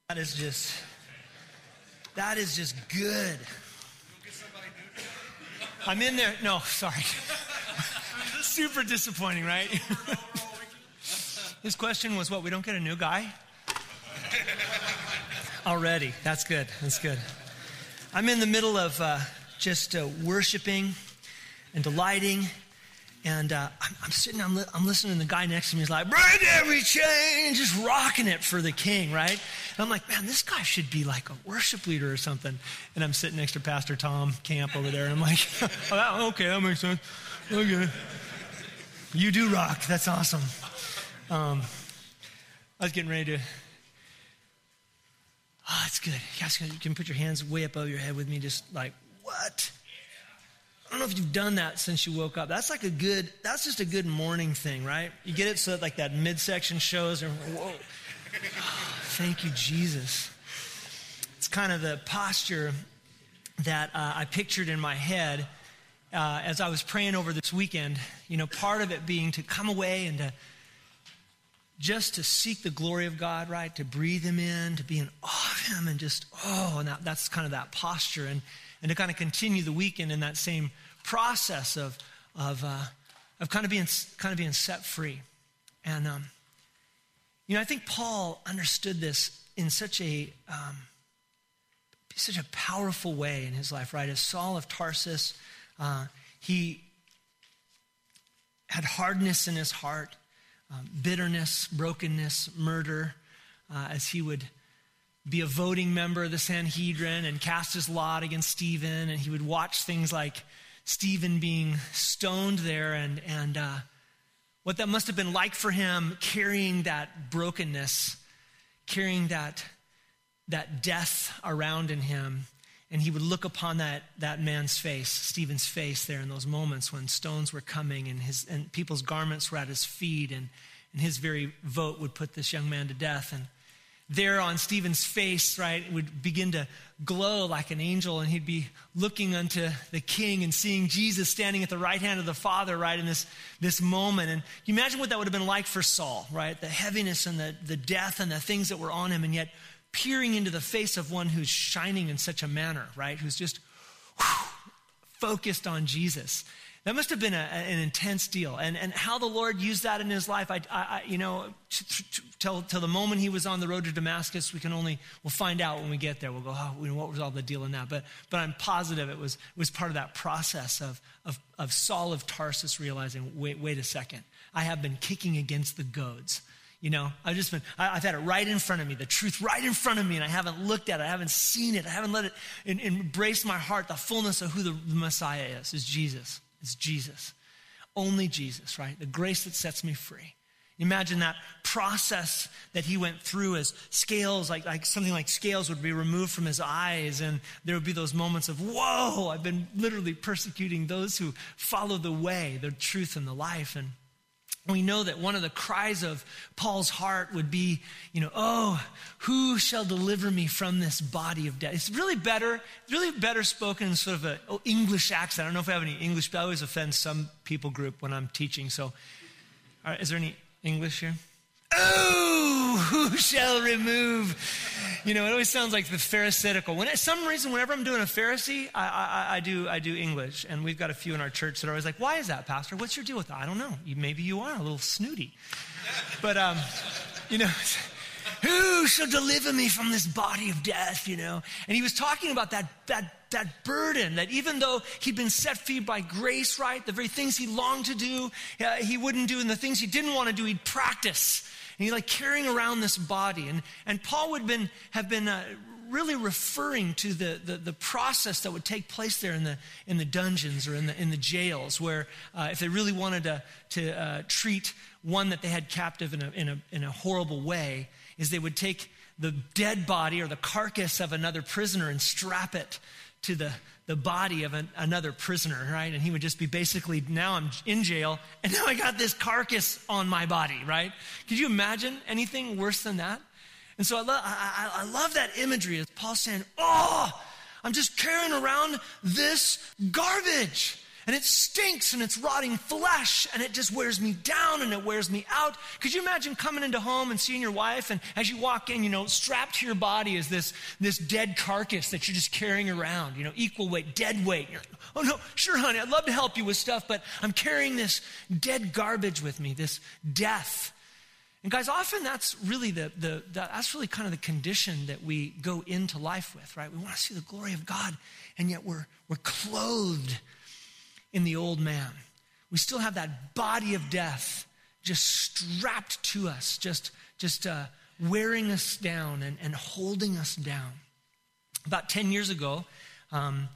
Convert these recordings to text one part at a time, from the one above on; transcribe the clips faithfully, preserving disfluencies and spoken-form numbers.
That is just, that is just good. I'm in there. No, sorry. Super disappointing, right? His question was what? We don't get a new guy? Already. That's good. That's good. I'm in the middle of uh, just uh, worshiping and delighting. And uh, I'm, I'm sitting, I'm, li- I'm listening to the guy next to me. He's like, break every chain, just rocking it for the king, right? And I'm like, man, this guy should be like a worship leader or something. And I'm sitting next to Pastor Tom Camp over there. And I'm like, oh, okay, that makes sense. Okay. You do rock. That's awesome. Um, I was getting ready to, oh, it's good. You guys can, you can put your hands way above your head with me, just like, what? I don't know if you've done that since you woke up. That's like a good, that's just a good morning thing, right? You get it so that like that midsection shows, or whoa. Oh, thank you, Jesus. It's kind of the posture that uh, I pictured in my head uh, as I was praying over this weekend. You know, part of it being to come away and to just to seek the glory of God, right? To breathe him in, to be in awe of him, and just, oh, and that, that's kind of that posture. And And to kind of continue the weekend in that same process of of uh, of kind of being kind of being set free, and um, you know, I think Paul understood this in such a um, such a powerful way in his life, right? As Saul of Tarsus, uh, he had hardness in his heart, um, bitterness, brokenness, murder, uh, as he would be a voting member of the Sanhedrin and cast his lot against Stephen, and he would watch things like Stephen being stoned there, and and uh, what that must have been like for him, carrying that brokenness, carrying that that death around in him. And he would look upon that that man's face, Stephen's face, there in those moments when stones were coming and his and people's garments were at his feet, and and his very vote would put this young man to death. And there on Stephen's face, right, it would begin to glow like an angel, and he'd be looking unto the king and seeing Jesus standing at the right hand of the Father, right, in this, this moment. And you imagine what that would have been like for Saul, right? The heaviness and the, the death and the things that were on him, and yet peering into the face of one who's shining in such a manner, right, who's just whew, focused on Jesus. That must have been a, an intense deal, and and how the Lord used that in his life. I, I, I you know, till till the moment he was on the road to Damascus, we can only we'll find out when we get there. We'll go, oh, you know, what was all the deal in that? But but I'm positive it was it was part of that process of of of Saul of Tarsus realizing, wait wait a second, I have been kicking against the goads. You know, I've just been, I, I've had it right in front of me, the truth right in front of me, and I haven't looked at it, I haven't seen it, I haven't let it in, embrace my heart, the fullness of who the, the Messiah is, is Jesus. It's Jesus. Only Jesus, right? The grace that sets me free. Imagine that process that he went through as scales, like, like something like scales would be removed from his eyes, and there would be those moments of, whoa, I've been literally persecuting those who follow the way, the truth, and the life. And we know that one of the cries of Paul's heart would be, you know, oh, who shall deliver me from this body of death? It's really better, really better spoken in sort of an English accent. I don't know if I have any English, but I always offend some people group when I'm teaching. So, all right, is there any English here? Oh, who shall remove? You know, it always sounds like the Pharisaical. When, for some reason, whenever I'm doing a Pharisee, I, I, I do I do English. And we've got a few in our church that are always like, why is that, Pastor? What's your deal with that? I don't know. You, maybe you are a little snooty. But, um, you know, who shall deliver me from this body of death, you know? And he was talking about that that that burden, that even though he'd been set free by grace, right, the very things he longed to do, uh, he wouldn't do, and the things he didn't want to do, he'd practice. And he's like carrying around this body. And and Paul would been, have been uh, really referring to the, the the process that would take place there in the in the dungeons or in the in the jails, where uh, if they really wanted to to uh, treat one that they had captive in a in a in a horrible way, is they would take the dead body or the carcass of another prisoner and strap it to the, the body of an, another prisoner, right? And he would just be basically, now I'm in jail, and now I got this carcass on my body, right? Could you imagine anything worse than that? And so I, lo- I, I love that imagery as Paul's saying, oh, I'm just carrying around this garbage. And it stinks and it's rotting flesh and it just wears me down and it wears me out. Could you imagine coming into home and seeing your wife and as you walk in, you know, strapped to your body is this, this dead carcass that you're just carrying around, you know, equal weight, dead weight. You're like, oh no, sure honey, I'd love to help you with stuff, but I'm carrying this dead garbage with me, this death. And guys, often that's really the, the, the that's really kind of the condition that we go into life with, right? We want to see the glory of God, and yet we're we're clothed in the old man. We still have that body of death just strapped to us, just just uh, wearing us down and, and holding us down. About ten years ago, um,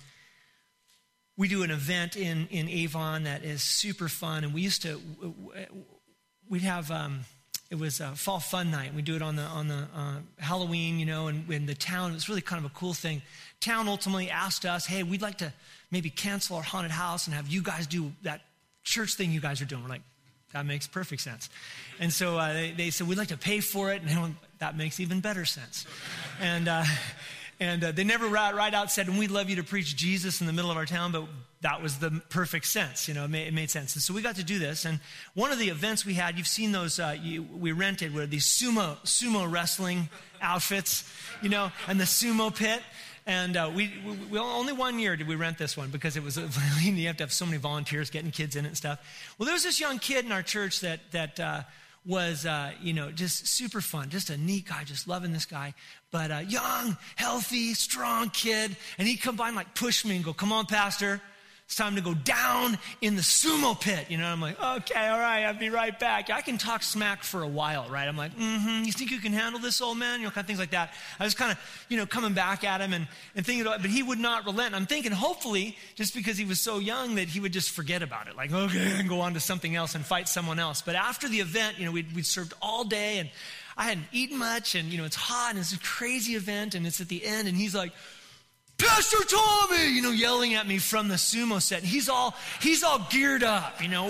we do an event in in Avon that is super fun, and we used to we'd have. Um, It was a fall fun night. We do it on the on the uh, Halloween, you know, and in the town. It was really kind of a cool thing. Town ultimately asked us, hey, we'd like to maybe cancel our haunted house and have you guys do that church thing you guys are doing. We're like, that makes perfect sense. And so uh, they, they said, we'd like to pay for it. And they went, that makes even better sense. And uh, and uh, they never right, right out said, and we'd love you to preach Jesus in the middle of our town, but that was the perfect sense. You know, it made, it made sense. And so we got to do this. And one of the events we had, you've seen those, uh, you, we rented, were these sumo sumo wrestling outfits, you know, and the sumo pit. And uh, we, we, we only one year did we rent this one because it was, you have to have so many volunteers getting kids in it and stuff. Well, there was this young kid in our church that, that uh, was, uh, you know, just super fun, just a neat guy, just loving this guy. But uh, young, healthy, strong kid. And he'd come by and like push me and go, come on, pastor. It's time to go down in the sumo pit. You know, I'm like, okay, all right, I'll be right back. I can talk smack for a while, right? I'm like, mm-hmm, you think you can handle this, old man? You know, kind of things like that. I was kind of, you know, coming back at him and, and thinking about it, but he would not relent. I'm thinking, hopefully, just because he was so young that he would just forget about it. Like, okay, and go on to something else and fight someone else. But after the event, you know, we'd, we'd served all day and I hadn't eaten much and, you know, it's hot and it's a crazy event and it's at the end and he's like, Pastor Tommy, you know, yelling at me from the sumo set. And he's all, he's all geared up, you know.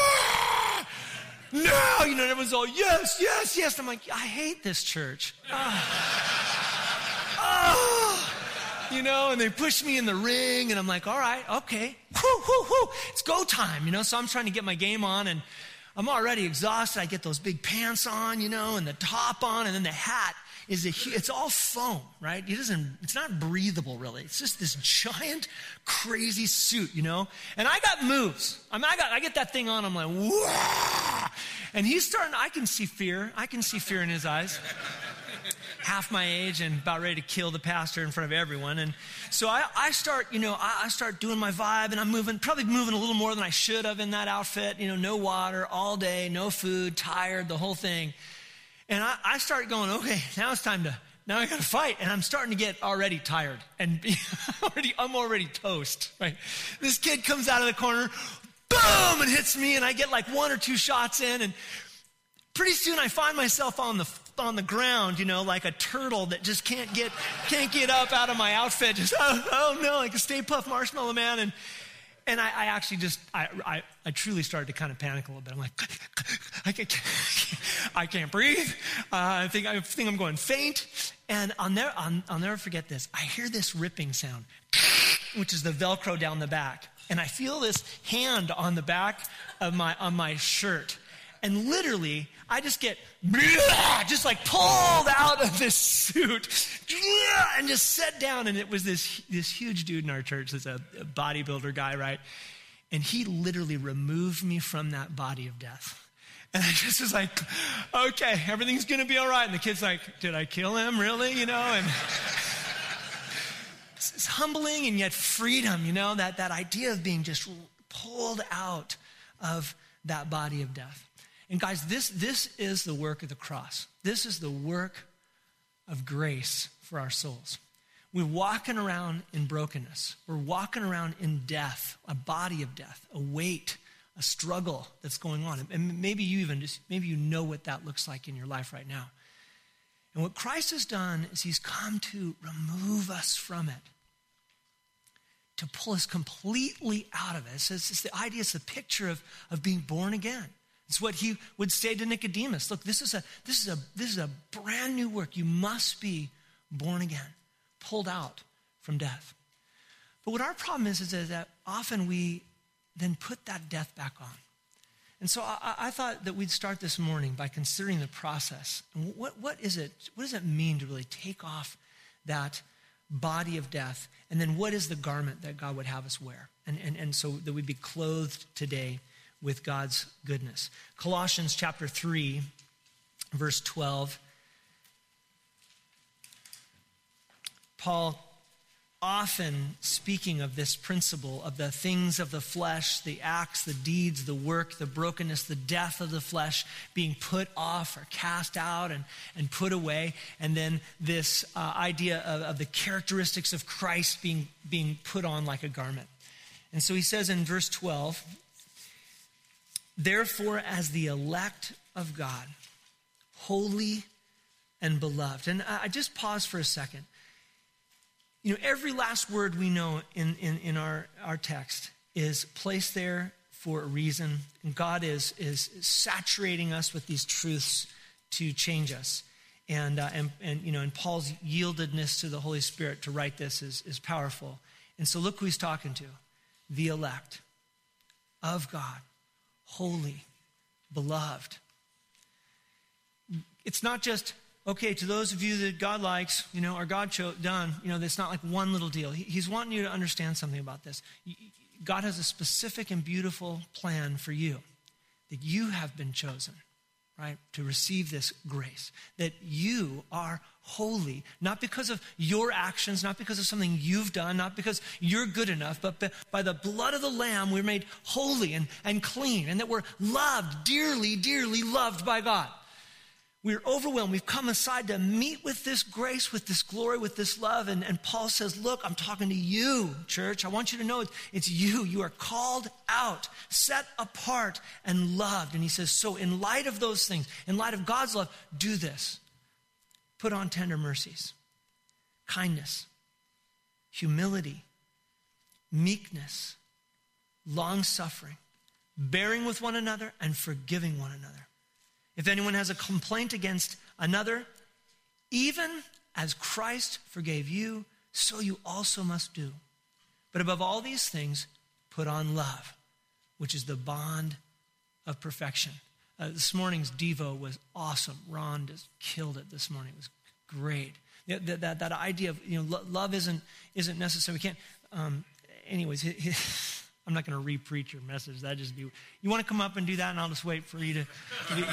No, you know, everyone's all, yes, yes, yes. I'm like, I hate this church. Oh. Oh. You know, and they push me in the ring and I'm like, all right, okay. Whoo, whoo, whoo. It's go time, you know. So I'm trying to get my game on and I'm already exhausted. I get those big pants on, you know, and the top on and then the hat. Is a, it's all foam, right? It doesn't, it's not breathable, really. It's just this giant, crazy suit, you know? And I got moves. I mean, I got, I get that thing on, I'm like, whoa! And he's starting, I can see fear. I can see fear in his eyes. Half my age and about ready to kill the pastor in front of everyone. And so I, I start, you know, I, I start doing my vibe and I'm moving, probably moving a little more than I should have in that outfit. You know, no water all day, no food, tired, the whole thing. And I, I start going, okay, now it's time to, now I got to fight. And I'm starting to get already tired and be, already, I'm already toast, right? This kid comes out of the corner, boom, and hits me. And I get like one or two shots in. And pretty soon I find myself on the, on the ground, you know, like a turtle that just can't get, can't get up out of my outfit. Just, oh, oh no, like a Stay Puft Marshmallow Man. And, And I, I actually just, I, I, I truly started to kind of panic a little bit. I'm like, I can't, I can't breathe. Uh, I think I think I'm going faint. And I'll never, I'll, I'll never forget this. I hear this ripping sound, which is the Velcro down the back. And I feel this hand on the back of my, on my shirt. And literally, I just get, just like pulled out of this suit and just set down. And it was this, this huge dude in our church, this a, a bodybuilder guy, right? And he literally removed me from that body of death. And I just was like, okay, everything's going to be all right. And the kid's like, did I kill him, really? You know, and it's humbling and yet freedom, you know, that, that idea of being just pulled out of that body of death. And guys, this, this is the work of the cross. This is the work of grace for our souls. We're walking around in brokenness. We're walking around in death, a body of death, a weight, a struggle that's going on. And maybe you even just, maybe you know what that looks like in your life right now. And what Christ has done is he's come to remove us from it, to pull us completely out of it. It's, it's the idea, it's the picture of, of being born again. It's what he would say to Nicodemus. Look, this is a this is a this is a brand new work. You must be born again, pulled out from death. But what our problem is is that often we then put that death back on. And so I, I thought that we'd start this morning by considering the process. And what, what is it? What does it mean to really take off that body of death? And then what is the garment that God would have us wear? And, and, and so that we'd be clothed today with God's goodness. Colossians chapter three, verse twelve. Paul, often speaking of this principle of the things of the flesh, the acts, the deeds, the work, the brokenness, the death of the flesh being put off or cast out and, and put away. And then this uh, idea of, of the characteristics of Christ being, being put on like a garment. And so he says in verse twelve, therefore as the elect of God, holy and beloved. And I, I just pause for a second. You know, every last word we know in, in, in our, our text is placed there for a reason. And God is, is saturating us with these truths to change us. And, uh, and, and, you know, and Paul's yieldedness to the Holy Spirit to write this is, is powerful. And so look who he's talking to. The elect of God, holy, beloved. It's not just, okay, to those of you that God likes, you know, or God chose, done, you know, it's not like one little deal. He, he's wanting you to understand something about this. God has a specific and beautiful plan for you, that you have been chosen, right, to receive this grace, that you are holy, not because of your actions, not because of something you've done, not because you're good enough, but by the blood of the Lamb, we're made holy and, and clean, and that we're loved, dearly, dearly loved by God. We're overwhelmed. We've come aside to meet with this grace, with this glory, with this love. And, and Paul says, look, I'm talking to you, church. I want you to know it's, it's you. You are called out, set apart, and loved. And he says, so in light of those things, in light of God's love, do this. Put on tender mercies, kindness, humility, meekness, long-suffering, bearing with one another, and forgiving one another. If anyone has a complaint against another, even as Christ forgave you, so you also must do. But above all these things, put on love, which is the bond of perfection. Uh, this morning's Devo was awesome. Ron just killed it this morning. It was great. That, that, that, that idea of, you know, lo- love isn't, isn't necessary. We can't, um, anyways, he, he, I'm not going to re-preach your message. That just be, you want to come up and do that, and I'll just wait for you to, to do,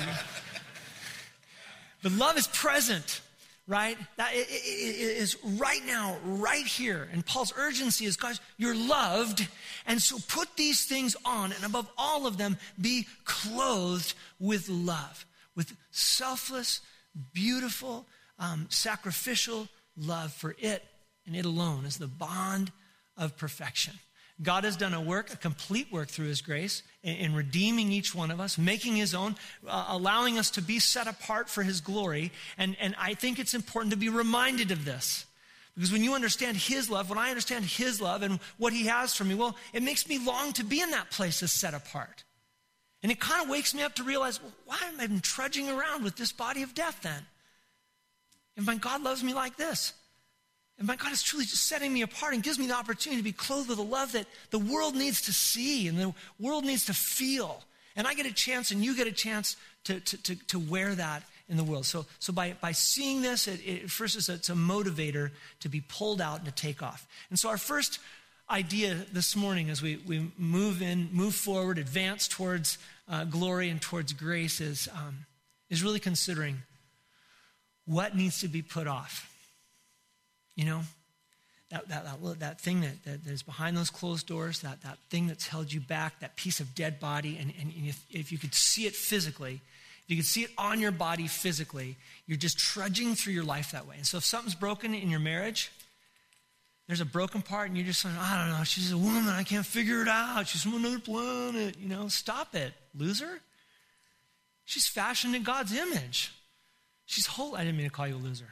but love is present, right? That it, it, it is right now, right here. And Paul's urgency is, guys, you're loved, and so put these things on, and above all of them, be clothed with love, with selfless, beautiful, um, sacrificial love, for it and it alone is the bond of perfection. God has done a work, a complete work through his grace in, in redeeming each one of us, making his own, uh, allowing us to be set apart for his glory. And, and I think it's important to be reminded of this. Because when you understand his love, when I understand his love and what he has for me, well, it makes me long to be in that place that's set apart. And it kind of wakes me up to realize, well, why am I trudging around with this body of death then? If my God loves me like this, and my God is truly just setting me apart and gives me the opportunity to be clothed with a love that the world needs to see and the world needs to feel. And I get a chance and you get a chance to, to, to, to wear that in the world. So, so by, by seeing this, it, it first is a, it's a motivator to be pulled out and to take off. And so our first idea this morning as we, we move in, move forward, advance towards uh, glory and towards grace is, um, is really considering what needs to be put off. You know, that that that, that thing that, that is behind those closed doors, that, that thing that's held you back, that piece of dead body, and, and if, if you could see it physically, if you could see it on your body physically, you're just trudging through your life that way. And so if something's broken in your marriage, there's a broken part, and you're just saying, I don't know, she's a woman, I can't figure it out, she's from another planet, you know, stop it, loser. She's fashioned in God's image. She's whole. I didn't mean to call you a loser.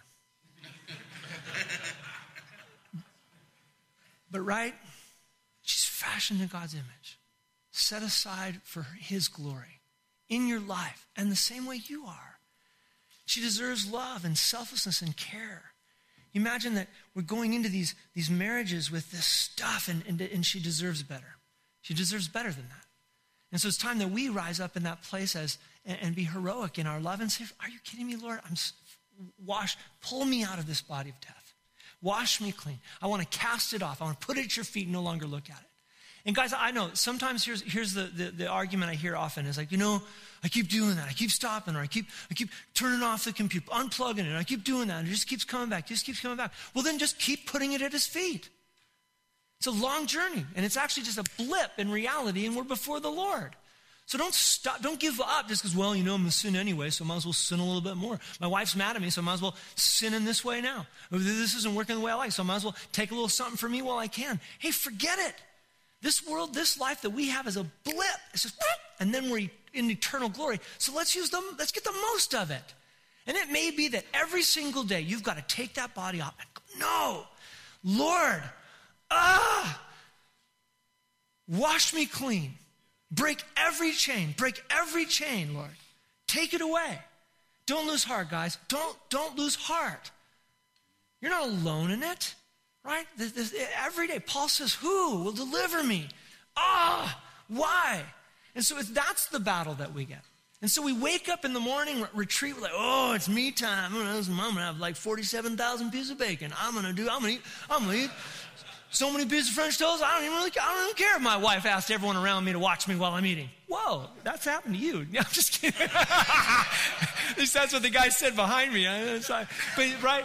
But right, she's fashioned in God's image, set aside for his glory in your life, and the same way you are. She deserves love and selflessness and care. Imagine that we're going into these, these marriages with this stuff, and, and, and she deserves better. She deserves better than that. And so it's time that we rise up in that place as and, and be heroic in our love and say, are you kidding me, Lord? I'm wash, pull me out of this body of death. Wash me clean. I want to cast it off. I want to put it at your feet and no longer look at it. And guys, I know sometimes here's, here's the, the, the argument I hear often is like, you know, I keep doing that. I keep stopping or I keep, I keep turning off the computer, unplugging it. And I keep doing that. And it just keeps coming back, just keeps coming back. Well, then just keep putting it at his feet. It's a long journey and it's actually just a blip in reality and we're before the Lord. So don't stop, don't give up just because, well, you know, I'm going to sin anyway, so I might as well sin a little bit more. My wife's mad at me, so I might as well sin in this way now. This isn't working the way I like, so I might as well take a little something for me while I can. Hey, forget it. This world, this life that we have is a blip. It's just, and then we're in eternal glory. So let's use them, let's get the most of it. And it may be that every single day you've got to take that body off and go, no, Lord, ah, wash me clean. Break every chain. Break every chain, Lord. Take it away. Don't lose heart, guys. Don't, don't lose heart. You're not alone in it, right? This, this, every day, Paul says, who will deliver me? Ah, why? And so it's, that's the battle that we get. And so we wake up in the morning, retreat, we're like, oh, it's me time. I'm going to have like forty-seven thousand pieces of bacon. I'm going to do, I'm going to eat, I'm going to eat. So many pieces of French toast, I don't even really I don't even care if my wife asked everyone around me to watch me while I'm eating. Whoa, that's happened to you. Yeah, I'm just kidding. At least that's what the guy said behind me. But, right?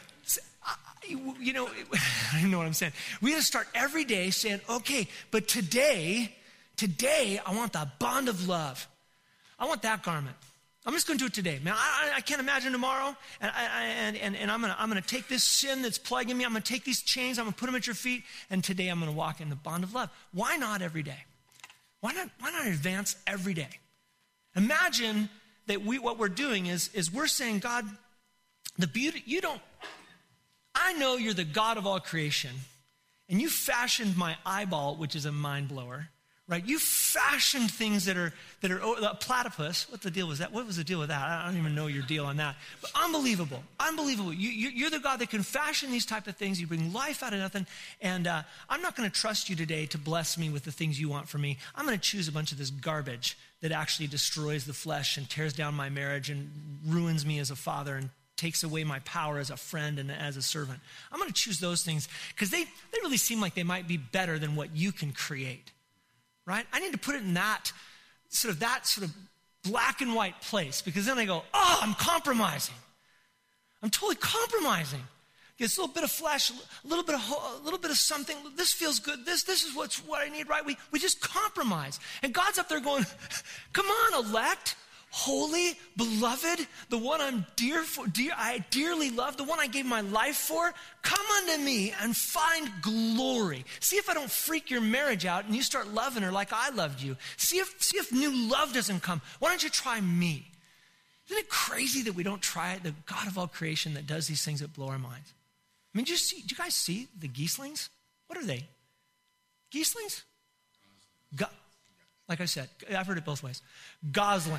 You know, I don't know what I'm saying. We got to start every day saying, okay, but today, today, I want the bond of love. I want that garment. I'm just going to do it today, man. I, I, I can't imagine tomorrow, and, I, and, and, and I'm going to I'm going to take this sin that's plaguing me. I'm going to take these chains. I'm going to put them at your feet, and today I'm going to walk in the bond of love. Why not every day? Why not? Why not advance every day? Imagine that we what we're doing is is we're saying, God, the beauty you don't. I know you're the God of all creation, and you fashioned my eyeball, which is a mind blower. Right, you fashioned things that are that are oh, a platypus. What the deal was that? What was the deal with that? I don't even know your deal on that. But unbelievable, unbelievable. You, you, you're the God that can fashion these type of things. You bring life out of nothing. And uh, I'm not going to trust you today to bless me with the things you want for me. I'm going to choose a bunch of this garbage that actually destroys the flesh and tears down my marriage and ruins me as a father and takes away my power as a friend and as a servant. I'm going to choose those things because they they really seem like they might be better than what you can create. Right? I need to put it in that sort of that sort of black and white place because then I go, oh, I'm compromising. I'm totally compromising. It's a little bit of flesh, a little bit of a little bit of something. This feels good. This this is what's what I need, right? We we just compromise. And God's up there going, come on, elect, holy, beloved, the one I'm dear for, dear I dearly love, the one I gave my life for. Come unto me and find glory. See if I don't freak your marriage out and you start loving her like I loved you. See if see if new love doesn't come. Why don't you try me? Isn't it crazy that we don't try the God of all creation that does these things that blow our minds? I mean, do you, see, do you guys see the Gieslings? What are they? Gieslings? Go, like I said, I've heard it both ways. Gosling.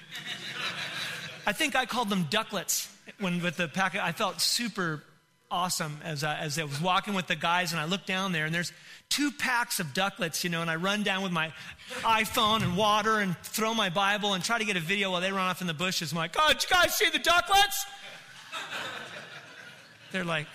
I think I called them ducklets when with the packet. I felt super awesome as I, as I was walking with the guys, and I looked down there, and there's two packs of ducklets, you know, and I run down with my iPhone and water and throw my Bible and try to get a video while they run off in the bushes. I'm like, oh, did you guys see the ducklets? They're like,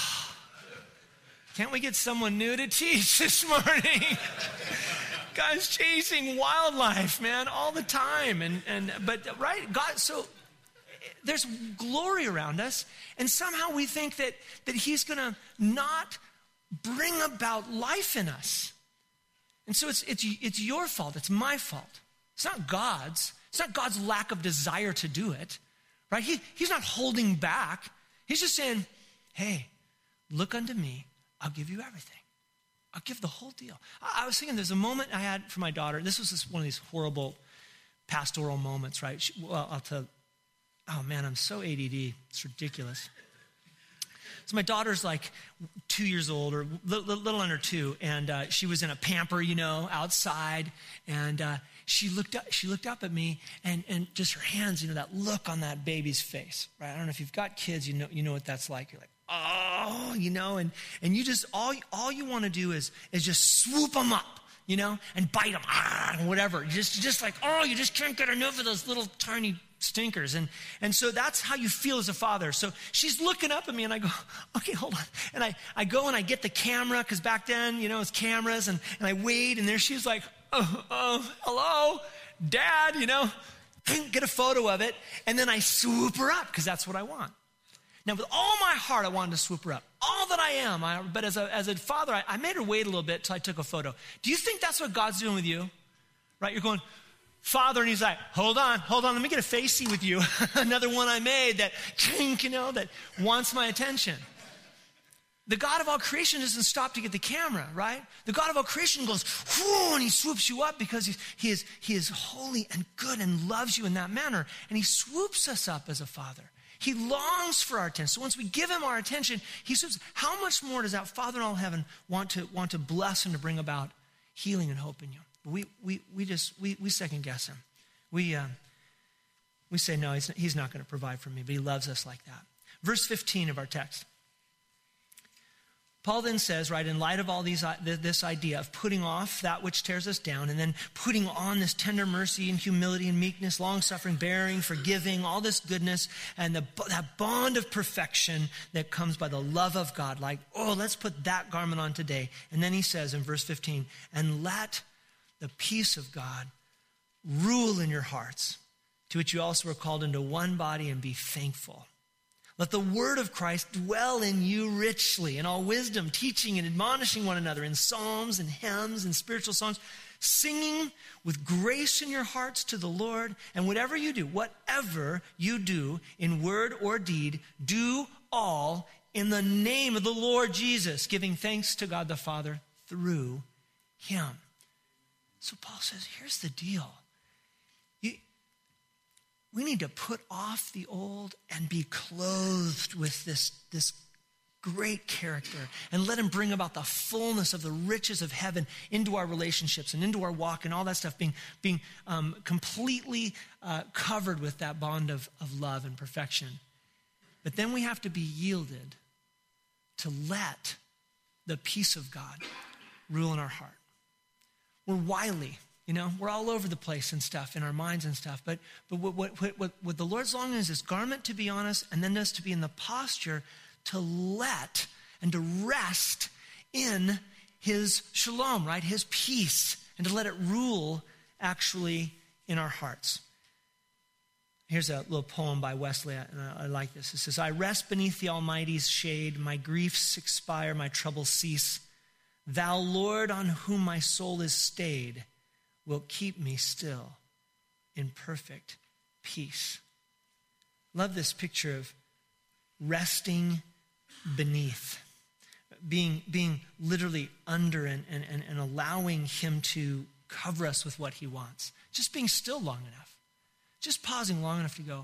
can't we get someone new to teach this morning? Guys chasing wildlife, man, all the time. And, and but, right, God, so there's glory around us, and somehow we think that, that he's going to not bring about life in us. And so it's, it's, it's your fault. It's my fault. It's not God's. It's not God's lack of desire to do it, right? He, he's not holding back. He's just saying, hey, look unto me. I'll give you everything. I'll give the whole deal. I, I was thinking there's a moment I had for my daughter. This was this, one of these horrible pastoral moments, right? She, well, I'll tell, oh man, I'm so A D D. It's ridiculous. So my daughter's like two years old or a little, little under two, and uh, she was in a pamper, you know, outside, and uh, she looked up, she looked up at me, and and just her hands, you know, that look on that baby's face, right? I don't know if you've got kids, you know, you know what that's like. You're like, oh, you know, and and you just all all you want to do is is just swoop them up, you know, and bite them, ah, whatever. Just, just like, oh, you just can't get enough of those little tiny stinkers. And, and so that's how you feel as a father. So she's looking up at me and I go, okay, hold on. And I, I go and I get the camera, because back then, you know, it's cameras, and, and I wait, and there she's like, oh, oh, hello, Dad, you know, get a photo of it. And then I swoop her up, because that's what I want. Now, with all my heart, I wanted to swoop her up. All that I am. I, but as a, as a father, I, I made her wait a little bit till I took a photo. Do you think that's what God's doing with you? Right? You're going, Father, and he's like, hold on, hold on. Let me get a facey with you. Another one I made that, you know, that wants my attention. The God of all creation doesn't stop to get the camera, right? The God of all creation goes, whoo, and he swoops you up, because he, he, is, he is holy and good and loves you in that manner. And he swoops us up as a father. He longs for our attention. So once we give him our attention, he swoops. How much more does that Father in all heaven want to, want to bless and to bring about healing and hope in you? We, we, we just, we, we second guess him. We, uh, we say, no, he's not, he's not going to provide for me, but he loves us like that. Verse fifteen of our text. Paul then says, right, in light of all these, this idea of putting off that which tears us down, and then putting on this tender mercy and humility and meekness, long-suffering, bearing, forgiving, all this goodness, and the, that bond of perfection that comes by the love of God, like, oh, let's put that garment on today. And then he says in verse fifteen, and let the peace of God rule in your hearts, to which you also were called into one body, and be thankful. Let the word of Christ dwell in you richly in all wisdom, teaching and admonishing one another in psalms and hymns and spiritual songs, singing with grace in your hearts to the Lord. And whatever you do, whatever you do in word or deed, do all in the name of the Lord Jesus, giving thanks to God the Father through him. So Paul says, here's the deal. You, we need to put off the old and be clothed with this, this great character, and let him bring about the fullness of the riches of heaven into our relationships and into our walk and all that stuff, being, being um, completely uh, covered with that bond of, of love and perfection. But then we have to be yielded to let the peace of God rule in our heart. We're wily, you know, we're all over the place and stuff in our minds and stuff. But but what what what, what the Lord's longing is this garment to be on us, and then us to be in the posture to let and to rest in his shalom, right? His peace, and to let it rule actually in our hearts. Here's a little poem by Wesley, and I, I like this. It says, I rest beneath the Almighty's shade, my griefs expire, my troubles cease. Thou, Lord, on whom my soul is stayed, wilt keep me still in perfect peace. Love this picture of resting beneath, being, being literally under and, and, and allowing him to cover us with what he wants. Just being still long enough. Just pausing long enough to go,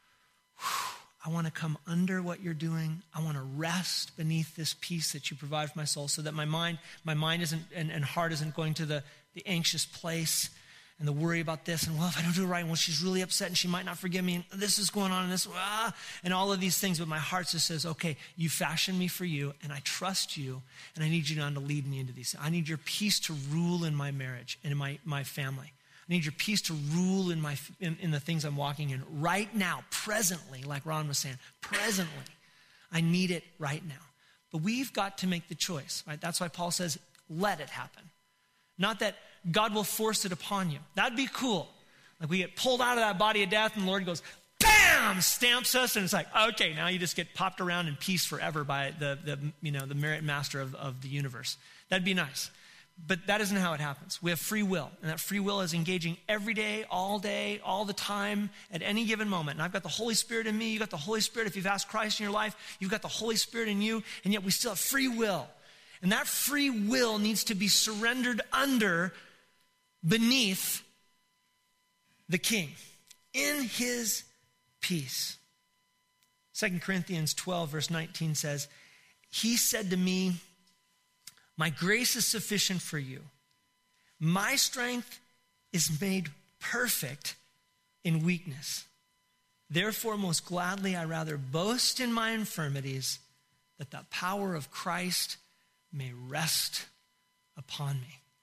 I want to come under what you're doing. I want to rest beneath this peace that you provide for my soul, so that my mind, my mind isn't and, and heart isn't going to the, the anxious place and the worry about this. And well, if I don't do it right, well, she's really upset and she might not forgive me. And this is going on and this, ah, and all of these things. But my heart just says, okay, you fashioned me for you, and I trust you, and I need you now to lead me into these. I need your peace to rule in my marriage and in my, my family. I need your peace to rule in my in, in the things I'm walking in right now, presently, like Ron was saying, presently. I need it right now. But we've got to make the choice, right? That's why Paul says, let it happen. Not that God will force it upon you. That'd be cool. Like we get pulled out of that body of death and the Lord goes, bam, stamps us, and it's like, okay, now you just get popped around in peace forever by the, the you know, the merit master of, of the universe. That'd be nice. But that isn't how it happens. We have free will, and that free will is engaging every day, all day, all the time, at any given moment. And I've got the Holy Spirit in me. You've got the Holy Spirit. If you've asked Christ in your life, you've got the Holy Spirit in you, and yet we still have free will. And that free will needs to be surrendered under, beneath the King, in his peace. Second Corinthians twelve, verse nineteen says, he said to me, my grace is sufficient for you. My strength is made perfect in weakness. Therefore, most gladly, I rather boast in my infirmities, that the power of Christ may rest upon me.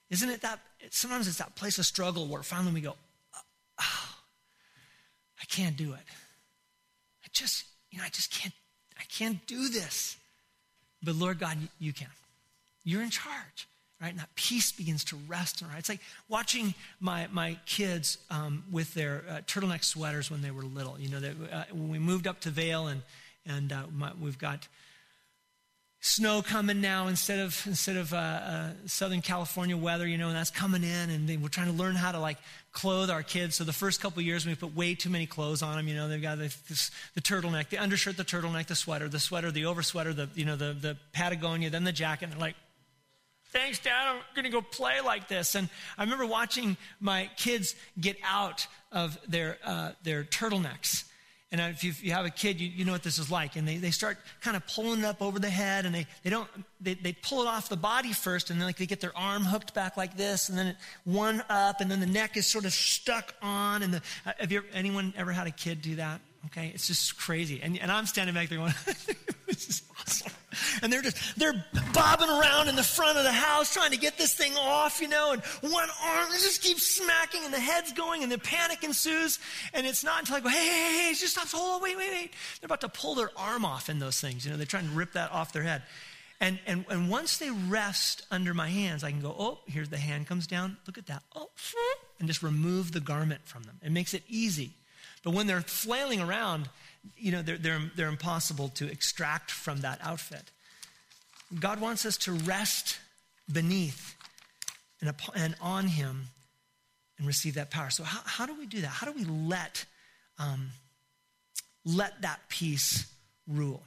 Isn't it that, sometimes it's that place of struggle where finally we go, oh, I can't do it. I just, you know, I just can't, I can't do this. But Lord God, you can. You're in charge, right? And that peace begins to rest in our hearts. It's like watching my my kids um, with their uh, turtleneck sweaters when they were little. You know, they, uh, when we moved up to Vail, and and uh, my, we've got snow coming now instead of instead of uh, uh, Southern California weather, you know, and that's coming in, and they, we're trying to learn how to like clothe our kids. So the first couple of years, we put way too many clothes on them. You know, they've got the, this, the turtleneck, the undershirt, the turtleneck, the sweater, the sweater, the over sweater, the you know the the Patagonia, then the jacket. And they're like, thanks, Dad, I'm going to go play like this. And I remember watching my kids get out of their uh, their turtlenecks. And if you, if you have a kid, you, you know what this is like. And they, they start kind of pulling it up over the head, and they, they don't they, they pull it off the body first, and then like they get their arm hooked back like this, and then it, one up, and then the neck is sort of stuck on. And the, uh, have you anyone ever had a kid do that? Okay, it's just crazy. And, and I'm standing back there going, this is awesome. And they're just, they're bobbing around in the front of the house trying to get this thing off, you know, and one arm, they just keeps smacking, and the head's going, and the panic ensues. And it's not until I go, hey, hey, hey, just stop, hold on, wait, wait, wait. They're about to pull their arm off in those things, you know, they're trying to rip that off their head. And, and, and once they rest under my hands, I can go, oh, here's the hand comes down, look at that, oh, and just remove the garment from them. It makes it easy. But when they're flailing around, you know, they're, they're, they're impossible to extract from that outfit. God wants us to rest beneath and, upon, and on him and receive that power. So how, how do we do that? How do we let, um, let that peace rule?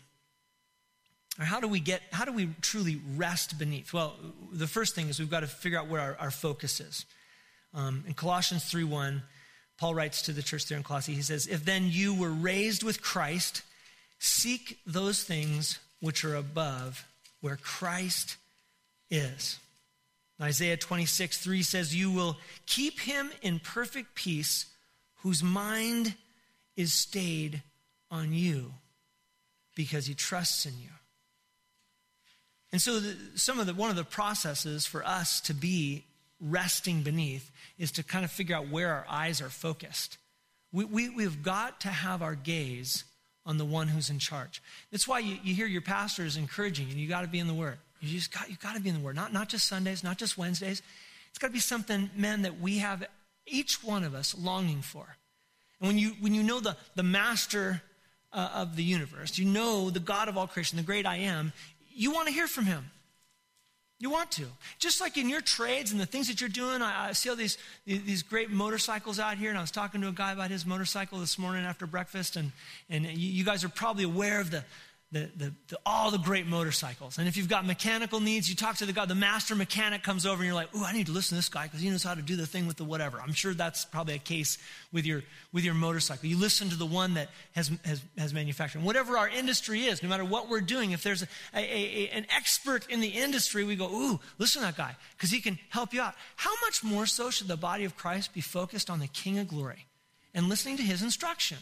Or how do we get, how do we truly rest beneath? Well, the first thing is we've got to figure out where our, our focus is. Um, in Colossians three one, Paul writes to the church there in Colossae, he says, if then you were raised with Christ, seek those things which are above, where Christ is. Isaiah twenty-six three says, you will keep him in perfect peace, whose mind is stayed on you, because he trusts in you. And so the, some of the, one of the processes for us to be resting beneath is to kind of figure out where our eyes are focused. We, we, we've got to have our gaze on the one who's in charge. That's why you, you hear your pastors encouraging you, and you got to be in the Word. You just got, you got to be in the Word, not, not just Sundays, not just Wednesdays. It's got to be something, men, that we have, each one of us, longing for. And when you, when you know the, the master uh, of the universe, you know the God of all creation, the great I am, you want to hear from him. You want to. Just like in your trades and the things that you're doing, I, I see all these, these great motorcycles out here, and I was talking to a guy about his motorcycle this morning after breakfast, and, and you, you guys are probably aware of the, the, the, the all the great motorcycles. And if you've got mechanical needs, you talk to the guy, the master mechanic comes over, and you're like, ooh, I need to listen to this guy because he knows how to do the thing with the whatever. I'm sure that's probably a case with your with your motorcycle. You listen to the one that has has, has manufactured. Whatever our industry is, no matter what we're doing, if there's a, a, a, an expert in the industry, we go, ooh, listen to that guy because he can help you out. How much more so should the body of Christ be focused on the King of Glory and listening to his instruction?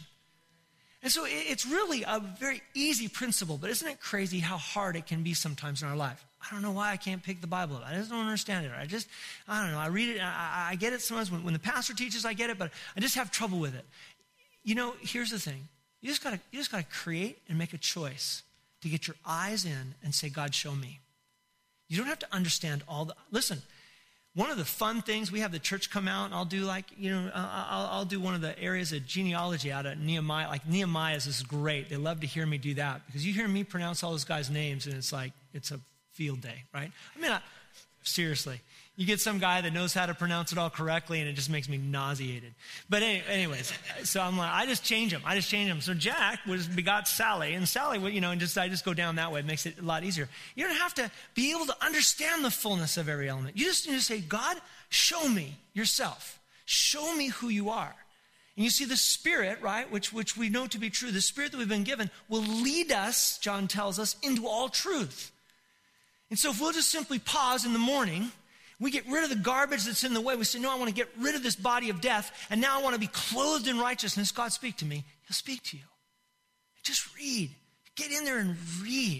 And so it's really a very easy principle, but isn't it crazy how hard it can be sometimes in our life? I don't know why I can't pick the Bible up. I just don't understand it. I just, I don't know. I read it. I, I get it sometimes. When, when the pastor teaches, I get it, but I just have trouble with it. You know, here's the thing. You just gotta, you just gotta create and make a choice to get your eyes in and say, God, show me. You don't have to understand all the, listen, one of the fun things, we have the church come out, and I'll do like, you know, I'll, I'll do one of the areas of genealogy out of Nehemiah. Like Nehemiah's is great. They love to hear me do that because you hear me pronounce all those guys' names, and it's like, it's a field day, right? I mean, I, seriously. You get some guy that knows how to pronounce it all correctly, and it just makes me nauseated. But any, anyways, so I'm like, I just change them. I just change them. So Jack was begot Sally, and Sally, you know, and just I just go down that way. It makes it a lot easier. You don't have to be able to understand the fullness of every element. You just need to say, God, show me yourself. Show me who you are. And you see the Spirit, right, which, which we know to be true, the Spirit that we've been given will lead us, John tells us, into all truth. And so if we'll just simply pause in the morning, we get rid of the garbage that's in the way. We say, no, I want to get rid of this body of death, and now I want to be clothed in righteousness. God, speak to me. He'll speak to you. Just read. Get in there and read.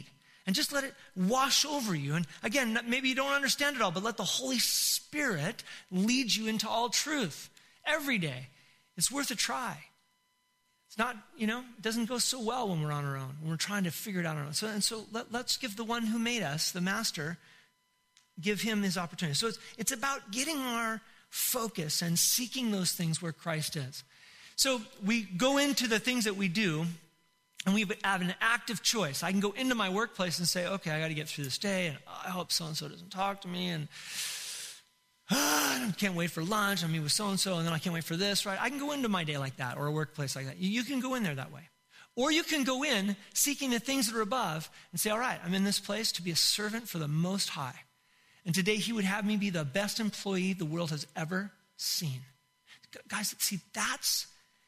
And just let it wash over you. And again, maybe you don't understand it all, but let the Holy Spirit lead you into all truth every day. It's worth a try. It's not, you know, it doesn't go so well when we're on our own, when we're trying to figure it out on our own. So, and so let, let's give the one who made us, the master, give him his opportunity. So it's, it's about getting our focus and seeking those things where Christ is. So we go into the things that we do, and we have an active choice. I can go into my workplace and say, okay, I got to get through this day, and I hope so-and-so doesn't talk to me, and uh, I can't wait for lunch. I meet with so-and-so, and then I can't wait for this, right? I can go into my day like that, or a workplace like that. You, you can go in there that way. Or you can go in seeking the things that are above and say, all right, I'm in this place to be a servant for the Most High. And today he would have me be the best employee the world has ever seen. Guys, see, that's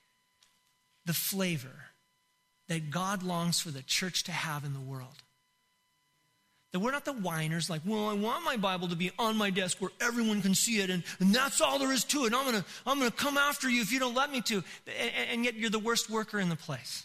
the flavor that God longs for the church to have in the world. That we're not the whiners like, well, I want my Bible to be on my desk where everyone can see it, and, and that's all there is to it. And I'm gonna, I'm gonna come after you if you don't let me to. And, and yet you're the worst worker in the place.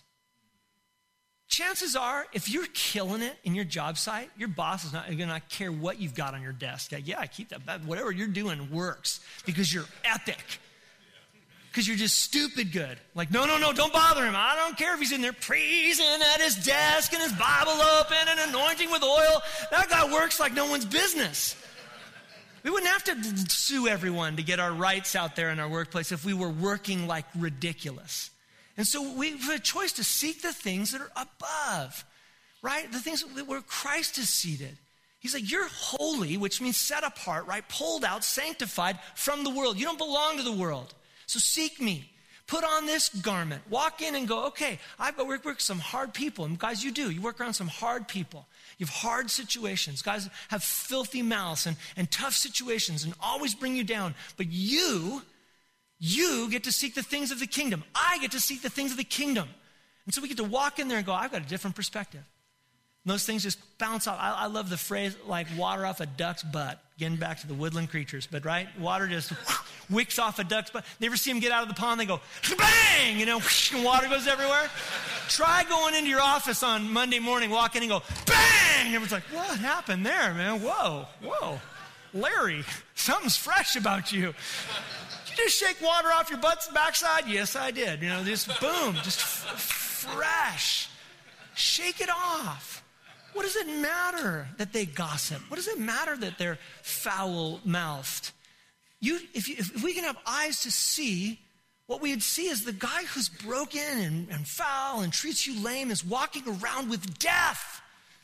Chances are, if you're killing it in your job site, your boss is not gonna care what you've got on your desk. Like, yeah, I keep that. Whatever you're doing works because you're epic. Because you're just stupid good. Like, no, no, no, don't bother him. I don't care if he's in there praising at his desk and his Bible open and anointing with oil. That guy works like no one's business. We wouldn't have to sue everyone to get our rights out there in our workplace if we were working like ridiculous. And so we have a choice to seek the things that are above, right? The things where Christ is seated. He's like, you're holy, which means set apart, right? Pulled out, sanctified from the world. You don't belong to the world. So seek me. Put on this garment. Walk in and go, okay, I've worked with some hard people. And guys, you do. You work around some hard people. You have hard situations. Guys have filthy mouths and, and tough situations and always bring you down. But you, you get to seek the things of the kingdom. I get to seek the things of the kingdom. And so we get to walk in there and go, I've got a different perspective. And those things just bounce off. I, I love the phrase, like water off a duck's butt. Getting back to the woodland creatures, but right? Water just wicks off a duck's butt. They ever see them get out of the pond? They go, bang! You know, and water goes everywhere. Try going into your office on Monday morning, walk in and go, bang! Everyone's like, what happened there, man? Whoa, whoa. Larry, something's fresh about you. Did you just shake water off your butt's backside? Yes, I did. You know, just boom, just f- fresh. Shake it off. What does it matter that they gossip? What does it matter that they're foul-mouthed? You, if, you, if we can have eyes to see, what we'd see is the guy who's broken and, and foul and treats you lame is walking around with death.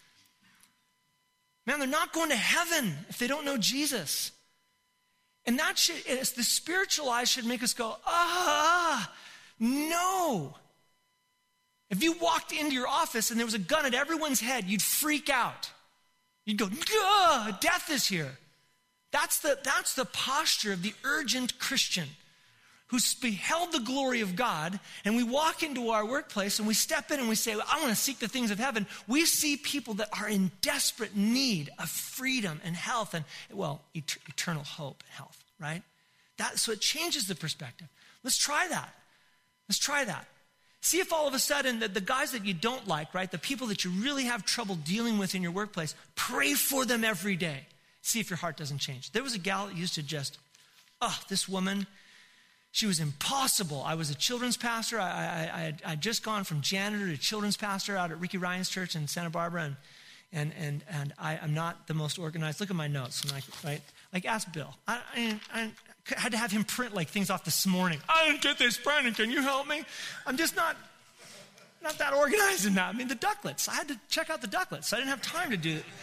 Man, they're not going to heaven if they don't know Jesus. And that should, the spiritual eyes should make us go, ah, no. If you walked into your office and there was a gun at everyone's head, you'd freak out. You'd go, Gah, death is here. That's the, that's the posture of the urgent Christian who's beheld the glory of God, and we walk into our workplace and we step in and we say, I want to seek the things of heaven. We see people that are in desperate need of freedom and health and, well, et- eternal hope and health, right? That, so it changes the perspective. Let's try that. Let's try that. See if all of a sudden the, the guys that you don't like, right, the people that you really have trouble dealing with in your workplace, pray for them every day. See if your heart doesn't change. There was a gal that used to just, oh, this woman, she was impossible. I was a children's pastor. I, I, I had I'd just gone from janitor to children's pastor out at Ricky Ryan's church in Santa Barbara, and and and and I, I'm not the most organized. Look at my notes, like right, like ask Bill. I, I, I had to have him print like things off this morning. I didn't get this printed. Can you help me? I'm just not not that organized in that. I mean, the ducklets. I had to check out the ducklets. I didn't have time to do it.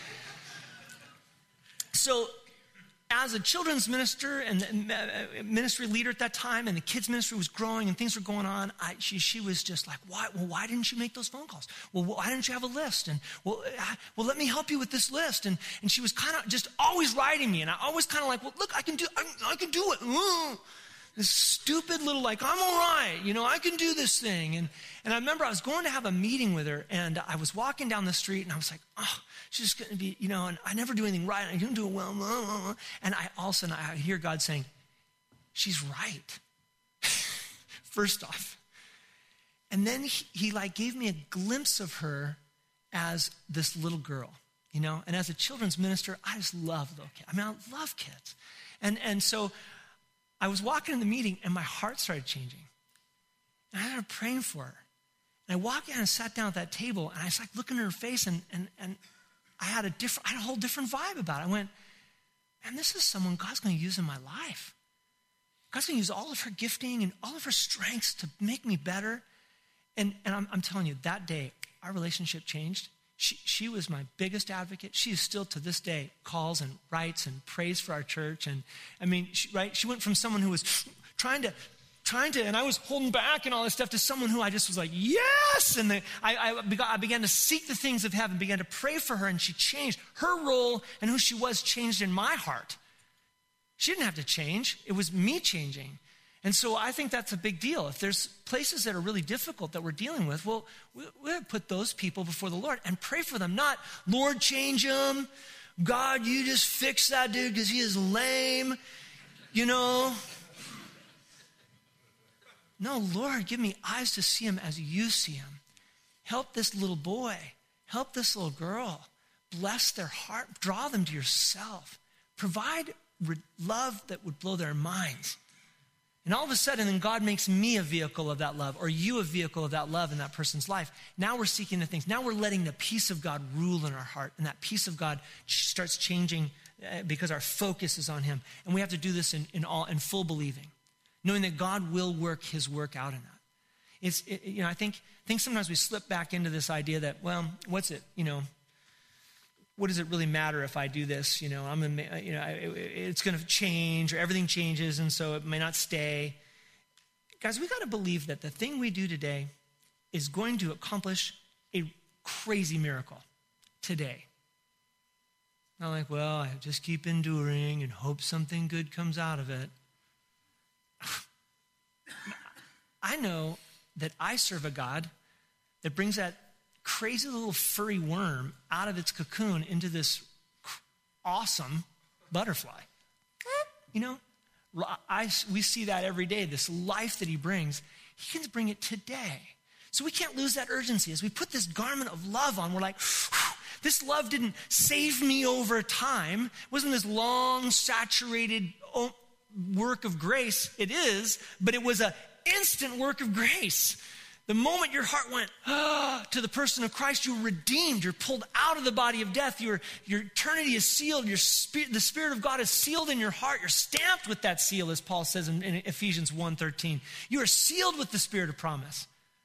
So, as a children's minister and ministry leader at that time, and the kids ministry was growing and things were going on, I, she, she was just like, why, well, why didn't you make those phone calls? Well, why didn't you have a list? And well, I, well, let me help you with this list. And, and she was kind of just always writing me. And I always kind of like, well, look, I can do, I, I can do it. Mm. This stupid little like, I'm all right. You know, I can do this thing. And, and I remember I was going to have a meeting with her, and I was walking down the street and I was like, oh, she's going to be, you know, and I never do anything right. I don't do it well. Blah, blah, blah. And I all of a sudden, I hear God saying, she's right. First off. And then he, he like gave me a glimpse of her as this little girl. you know? And as a children's minister, I just love little kids. I mean, I love kids. And, and so I was walking in the meeting and my heart started changing. And I started praying for her. And I walked in and sat down at that table and I was like looking at her face and, and, and I had a different, I had a whole different vibe about it. I went, man, this is someone God's going to use in my life. God's going to use all of her gifting and all of her strengths to make me better. And, and I'm, I'm telling you, that day, our relationship changed. She, she was my biggest advocate. She is still to this day calls and writes and prays for our church. And I mean, she, right? She went from someone who was trying to, trying to, and I was holding back and all this stuff to someone who I just was like, yes. And the, I, I, began, I began to seek the things of heaven, began to pray for her, and she changed. Her role and who she was changed in my heart. She didn't have to change. It was me changing. And so I think that's a big deal. If there's places that are really difficult that we're dealing with, well, we, we have to put those people before the Lord and pray for them. Not, Lord, change him. God, you just fix that dude because he is lame. You know. No, Lord, give me eyes to see him as you see him. Help this little boy. Help this little girl. Bless their heart. Draw them to yourself. Provide love that would blow their minds. And all of a sudden, then God makes me a vehicle of that love, or you a vehicle of that love in that person's life. Now we're seeking the things. Now we're letting the peace of God rule in our heart. And that peace of God starts changing because our focus is on him. And we have to do this in, in all in full believing, knowing that God will work his work out in that. It's, it, you know, I think, I think sometimes we slip back into this idea that, well, what's it, you know, what does it really matter if I do this? You know, I'm, a, you know, it, it's going to change, or everything changes, and so it may not stay. Guys, we got to believe that the thing we do today is going to accomplish a crazy miracle today. Not like, well, I just keep enduring and hope something good comes out of it. I know that I serve a God that brings that crazy little furry worm out of its cocoon into this awesome butterfly. You know, I, we see that every day, this life that he brings. He can bring it today. So we can't lose that urgency. As we put this garment of love on, we're like, this love didn't save me over time. It wasn't this long, saturated work of grace. It is, but it was an instant work of grace. The moment your heart went ah, to the person of Christ, you're redeemed. You're pulled out of the body of death. Your, your eternity is sealed. Your spirit, the Spirit of God is sealed in your heart. You're stamped with that seal, as Paul says in, in Ephesians one thirteen. You are sealed with the Spirit of promise.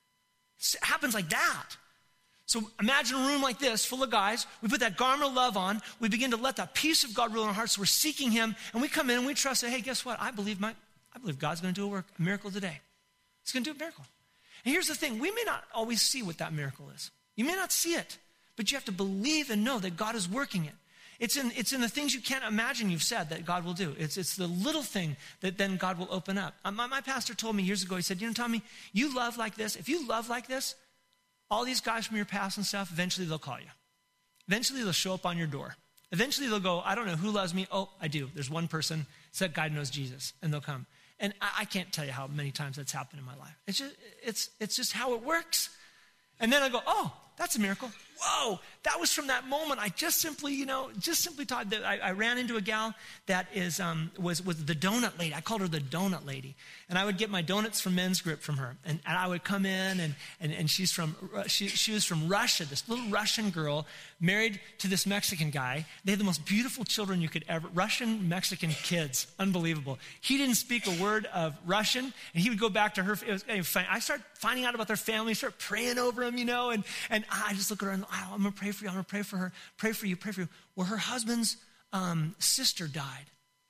It happens like that. So imagine a room like this, full of guys. We put that garment of love on. We begin to let that peace of God rule in our hearts. We're seeking him, and we come in and we trust that, hey, guess what? I believe my, I believe God's going to do a work, a miracle today. He's going to do a miracle. And here's the thing, we may not always see what that miracle is. You may not see it, but you have to believe and know that God is working it. It's in, it's in the things you can't imagine you've said that God will do. It's, it's the little thing that then God will open up. Uh, my, my pastor told me years ago, he said, you know, Tommy, you love like this. If you love like this, all these guys from your past and stuff, eventually they'll call you. Eventually they'll show up on your door. Eventually they'll go, I don't know who loves me. Oh, I do. There's one person. It's that guy who knows Jesus, and they'll come. And I can't tell you how many times that's happened in my life. It's just, it's, it's just how it works. And then I go, oh, that's a miracle. Whoa, that was from that moment. I just simply, you know, just simply thought that I, I ran into a gal that is um, was, was the donut lady. I called her the donut lady. And I would get my donuts from Men's Grip from her. And, and I would come in, and, and, and she's from, she, she was from Russia, this little Russian girl married to this Mexican guy. They had the most beautiful children you could ever, Russian, Mexican kids. Unbelievable. He didn't speak a word of Russian, and he would go back to her. It was, it was funny. I started finding out about their family, start praying over them, you know, and, and I just look at her and I'm going to pray for you. I'm going to pray for her. Pray for you. Pray for you. Well, her husband's um, sister died.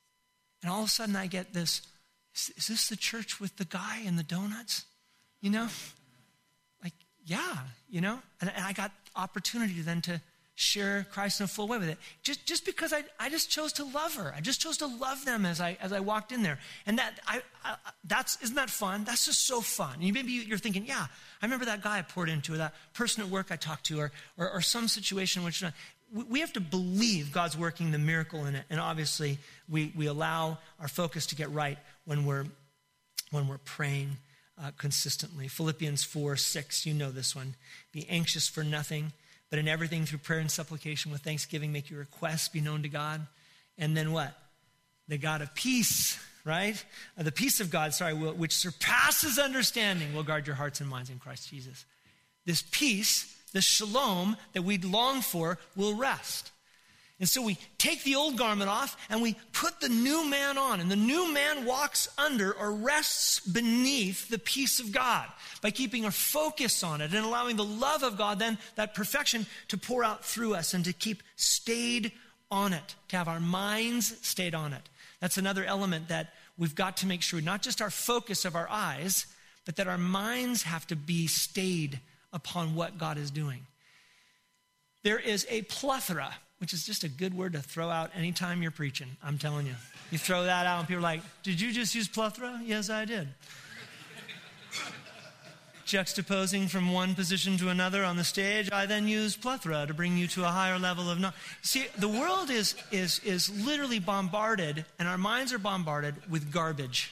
And all of a sudden I get this, is, is this the church with the guy and the donuts? You know? Like, yeah, you know? And, and I got opportunity then to share Christ in a full way with it. Just just because I, I just chose to love her. I just chose to love them as I as I walked in there. And that I, I that's isn't that fun? That's just so fun. And maybe you're thinking, yeah, I remember that guy I poured into, or that person at work I talked to, or or, or some situation in which we, we have to believe God's working the miracle in it. And obviously we we allow our focus to get right when we're when we're praying uh, consistently. Philippians four six, you know this one. Be anxious for nothing, but But in everything through prayer and supplication with thanksgiving, make your requests be known to God. And then what? The God of peace, right? Uh, the peace of God, sorry, will, which surpasses understanding, will guard your hearts and minds in Christ Jesus. This peace, the shalom that we long for, will rest. And so we take the old garment off and we put the new man on. And the new man walks under or rests beneath the peace of God by keeping our focus on it and allowing the love of God, then that perfection, to pour out through us and to keep stayed on it, to have our minds stayed on it. That's another element that we've got to make sure, not just our focus of our eyes, but that our minds have to be stayed upon what God is doing. There is a plethora, which is just a good word to throw out anytime you're preaching. I'm telling you. You throw that out and people are like, did you just use plethora? Yes, I did. Juxtaposing from one position to another on the stage, I then use plethora to bring you to a higher level of knowledge. See, the world is, is, is literally bombarded, and our minds are bombarded with garbage.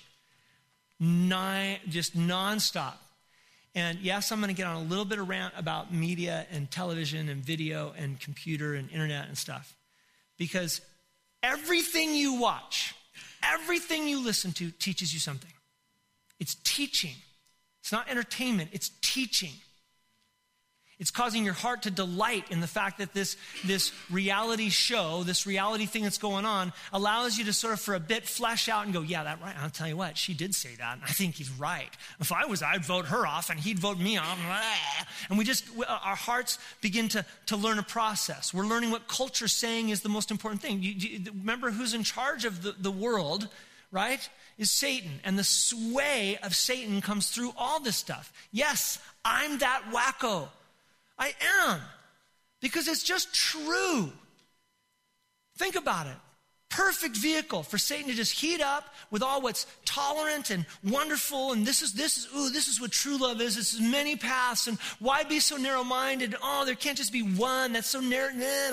Nine, just nonstop. And yes, I'm going to get on a little bit of rant about media and television and video and computer and internet and stuff. Because everything you watch, everything you listen to teaches you something. It's teaching. It's not entertainment, it's teaching. It's causing your heart to delight in the fact that this, this reality show, this reality thing that's going on, allows you to sort of for a bit flesh out and go, yeah, that right. I'll tell you what, she did say that, and I think he's right. If I was, I'd vote her off, and he'd vote me off. And we just, our hearts begin to, to learn a process. We're learning what culture's saying is the most important thing. You, you, remember who's in charge of the, the world, right? Is Satan. And the sway of Satan comes through all this stuff. Yes, I'm that wacko. I am. Because it's just true. Think about it. Perfect vehicle for Satan to just heat up with all what's tolerant and wonderful. And this is, this is, ooh, this is what true love is. This is many paths. And why be so narrow-minded? Oh, there can't just be one. That's so narrow.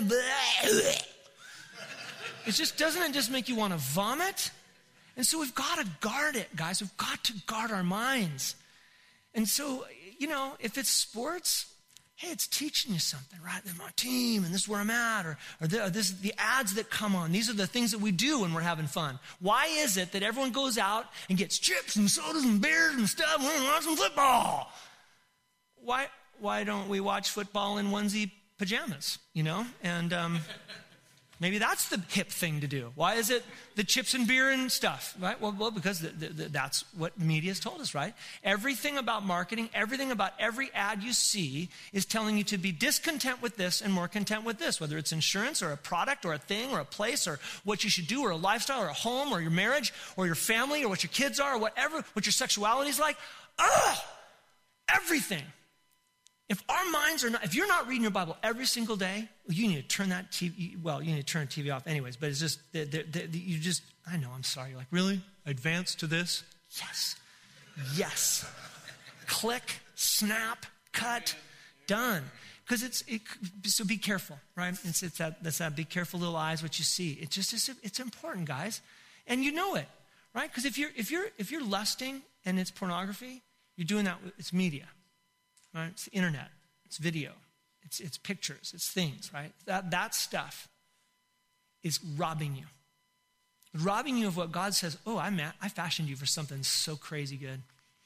It just, doesn't it just make you want to vomit? And so we've got to guard it, guys. We've got to guard our minds. And so, you know, if it's sports, hey, it's teaching you something, right? They're my team, and this is where I'm at, or, or, the, or this the ads that come on. These are the things that we do when we're having fun. Why is it that everyone goes out and gets chips and sodas and beers and stuff and we watch some football? Why, why don't we watch football in onesie pajamas, you know? And um, maybe that's the hip thing to do. Why is it the chips and beer and stuff, right? Well, well because the, the, the, that's what media's told us, right? Everything about marketing, everything about every ad you see is telling you to be discontent with this and more content with this, whether it's insurance or a product or a thing or a place or what you should do or a lifestyle or a home or your marriage or your family or what your kids are or whatever, what your sexuality is like. Ugh! Everything. If our minds are not, if you're not reading your Bible every single day, you need to turn that T V, well, you need to turn the T V off anyways, but it's just, the, the, the, you just, I know, I'm sorry. You're like, really? Advance to this? Yes. Yes. Click, snap, cut, done. Because it's, it, so be careful, right? It's, it's that, that's that be careful little eyes, what you see. It just is, it's important, guys. And you know it, right? Because if you're, if you're, if you're lusting and it's pornography, you're doing that, with, it's media. Right? It's the internet, it's video, it's, it's pictures, it's things, right? That, that stuff is robbing you. Robbing you of what God says, oh, I, ma- I fashioned you for something so crazy good.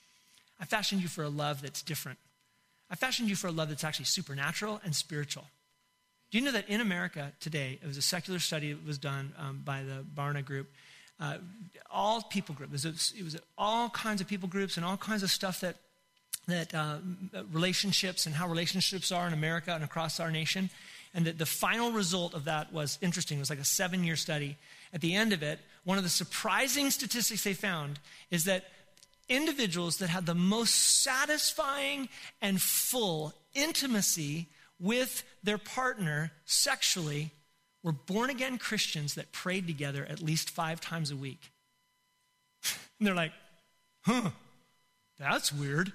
I fashioned you for a love that's different. I fashioned you for a love that's actually supernatural and spiritual. Do you know that in America today, it was a secular study that was done um, by the Barna Group, uh, all people groups, it was, it was all kinds of people groups and all kinds of stuff that that uh, relationships and how relationships are in America and across our nation. And that the final result of that was interesting. It was like a seven-year study. At the end of it, one of the surprising statistics they found is that individuals that had the most satisfying and full intimacy with their partner sexually were born-again Christians that prayed together at least five times a week. And they're like, huh, that's weird.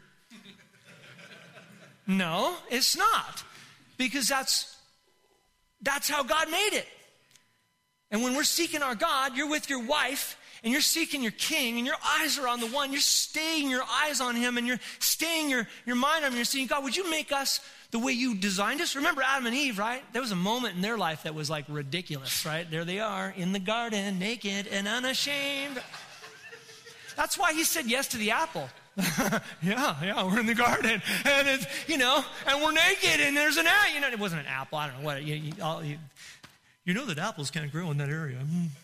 No, it's not. Because that's, that's how God made it. And when we're seeking our God, you're with your wife, and you're seeking your king, and your eyes are on the one, you're staying your eyes on him, and you're staying your, your mind on him, you're saying, God, would you make us the way you designed us? Remember Adam and Eve, right? There was a moment in their life that was like ridiculous, right? There they are in the garden, naked and unashamed. That's why he said yes to the apple. yeah, yeah, we're in the garden, and it's, you know, and we're naked, and there's an apple. You know, it wasn't an apple. I don't know what. You, you, all, you, you know that apples can't grow in that area.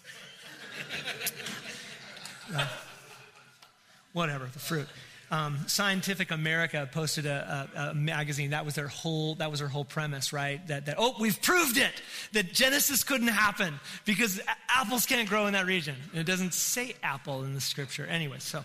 uh, whatever, the fruit. Um, Scientific America posted a, a, a magazine. That was their whole. That was their whole premise, right? That, that oh, we've proved it. That Genesis couldn't happen because a- apples can't grow in that region. And it doesn't say apple in the scripture, anyway. So.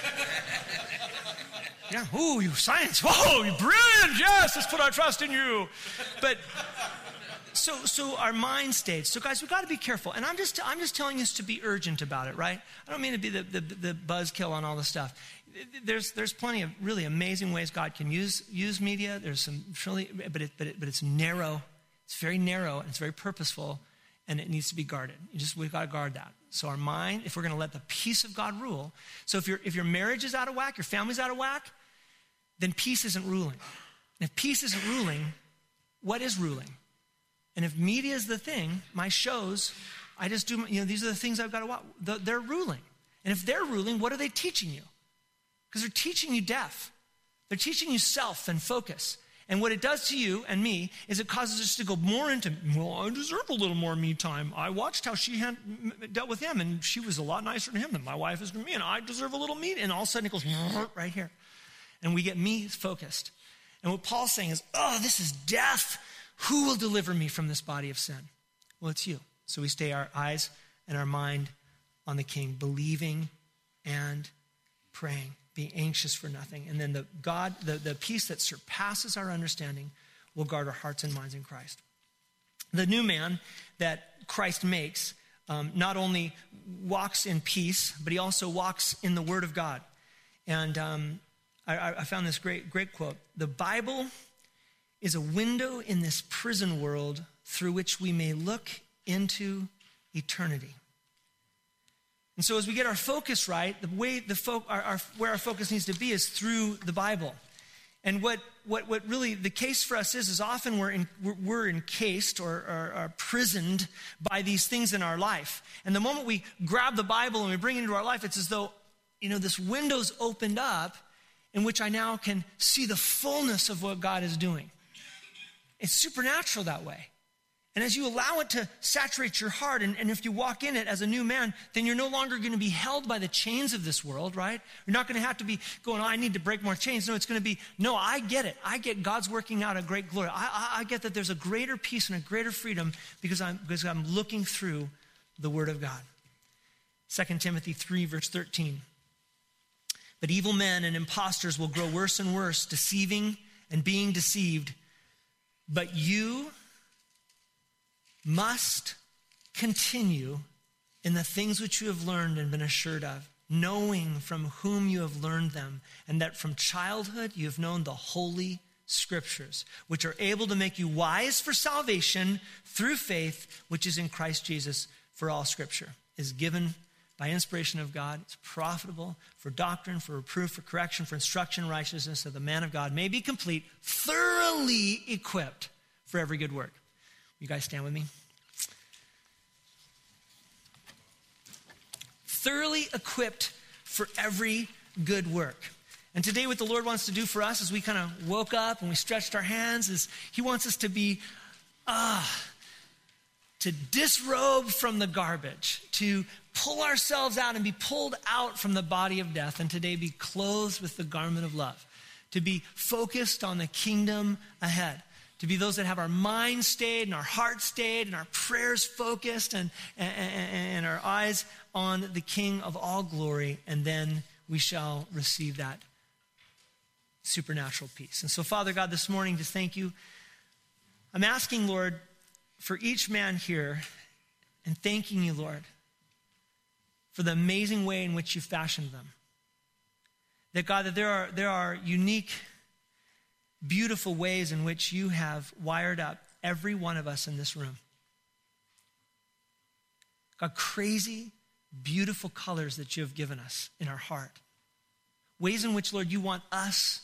Yeah, ooh, you science, whoa, you're brilliant, yes, let's put our trust in you. But, so so our mind states. So guys, we've got to be careful. And I'm just I'm just telling us to be urgent about it, right? I don't mean to be the, the, the buzzkill on all this stuff. There's there's plenty of really amazing ways God can use use media. There's some really, but it, but it, but it's narrow. It's very narrow, and it's very purposeful, and it needs to be guarded. You just, we've got to guard that. So our mind, if we're going to let the peace of God rule, so if your if your marriage is out of whack, your family's out of whack, then peace isn't ruling. And if peace isn't ruling, what is ruling? And if media is the thing, my shows, I just do, you know, these are the things I've got to watch. They're ruling. And if they're ruling, what are they teaching you? Because they're teaching you death. They're teaching you self and focus. And what it does to you and me is it causes us to go more into, well, I deserve a little more me time. I watched how she had dealt with him, and she was a lot nicer to him than my wife is to me, and I deserve a little me. And all of a sudden it goes right here. And we get me focused. And what Paul's saying is, oh, this is death. Who will deliver me from this body of sin? Well, it's you. So we stay our eyes and our mind on the King, believing and praying. Be anxious for nothing. And then the God, the, the peace that surpasses our understanding will guard our hearts and minds in Christ. The new man that Christ makes um, not only walks in peace, but he also walks in the Word of God. And um, I, I found this great, great quote. The Bible is a window in this prison world through which we may look into eternity. And so as we get our focus right, the way the fo- our, our, where our focus needs to be is through the Bible. And what what what really the case for us is, is often we're in, we're, we're encased or, or, or prisoned by these things in our life. And the moment we grab the Bible and we bring it into our life, it's as though, you know, this window's opened up in which I now can see the fullness of what God is doing. It's supernatural that way. And as you allow it to saturate your heart, and, and if you walk in it as a new man, then you're no longer going to be held by the chains of this world, right? You're not going to have to be going, oh, I need to break more chains. No, it's going to be, no, I get it. I get God's working out a great glory. I, I, I get that there's a greater peace and a greater freedom because I'm, because I'm looking through the Word of God. Second Timothy three, verse thirteen. But evil men and impostors will grow worse and worse, deceiving and being deceived. But you must continue in the things which you have learned and been assured of, knowing from whom you have learned them, and that from childhood you have known the holy scriptures, which are able to make you wise for salvation through faith, which is in Christ Jesus. For all scripture is given by inspiration of God. It's profitable for doctrine, for reproof, for correction, for instruction in righteousness, that the man of God may be complete, thoroughly equipped for every good work. You guys stand with me? Thoroughly equipped for every good work. And today what the Lord wants to do for us as we kind of woke up and we stretched our hands is he wants us to be, ah, uh, to disrobe from the garbage, to pull ourselves out and be pulled out from the body of death, and today be clothed with the garment of love, to be focused on the kingdom ahead. To be those that have our minds stayed and our hearts stayed and our prayers focused and, and, and our eyes on the King of all glory. And then we shall receive that supernatural peace. And so, Father God, this morning, just thank you. I'm asking, Lord, for each man here, and thanking you, Lord, for the amazing way in which you fashioned them. That, God, that there are, there are unique, beautiful ways in which you have wired up every one of us in this room. God, crazy, beautiful colors that you have given us in our heart. Ways in which, Lord, you want us